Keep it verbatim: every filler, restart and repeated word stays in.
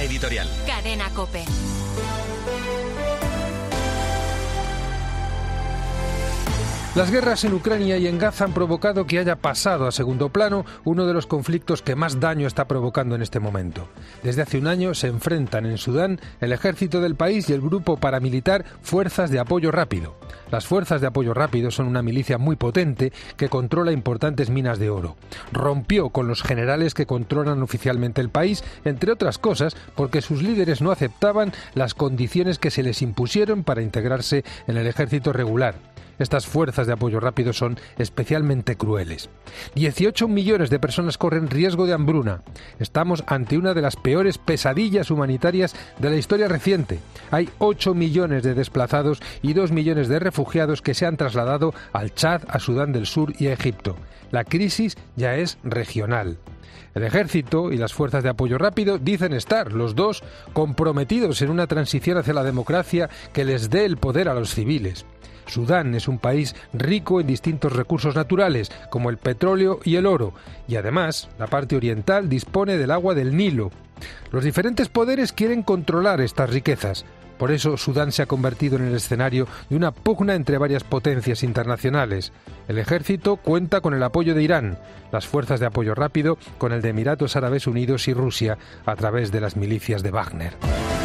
Línea editorial. Cadena COPE. Las guerras en Ucrania y en Gaza han provocado que haya pasado a segundo plano uno de los conflictos que más daño está provocando en este momento. Desde hace un año se enfrentan en Sudán el ejército del país y el grupo paramilitar Fuerzas de Apoyo Rápido. Las Fuerzas de Apoyo Rápido son una milicia muy potente que controla importantes minas de oro. Rompió con los generales que controlan oficialmente el país, entre otras cosas porque sus líderes no aceptaban las condiciones que se les impusieron para integrarse en el ejército regular. Estas fuerzas de apoyo rápido son especialmente crueles. dieciocho millones de personas corren riesgo de hambruna. Estamos ante una de las peores pesadillas humanitarias de la historia reciente. Hay ocho millones de desplazados y dos millones de refugiados que se han trasladado al Chad, a Sudán del Sur y a Egipto. La crisis ya es regional. El ejército y las fuerzas de apoyo rápido dicen estar, los dos, comprometidos en una transición hacia la democracia que les dé el poder a los civiles. Sudán es un país rico en distintos recursos naturales, como el petróleo y el oro, y además la parte oriental dispone del agua del Nilo. Los diferentes poderes quieren controlar estas riquezas. Por eso Sudán se ha convertido en el escenario de una pugna entre varias potencias internacionales. El ejército cuenta con el apoyo de Irán, las fuerzas de apoyo rápido con el de Emiratos Árabes Unidos y Rusia a través de las milicias de Wagner.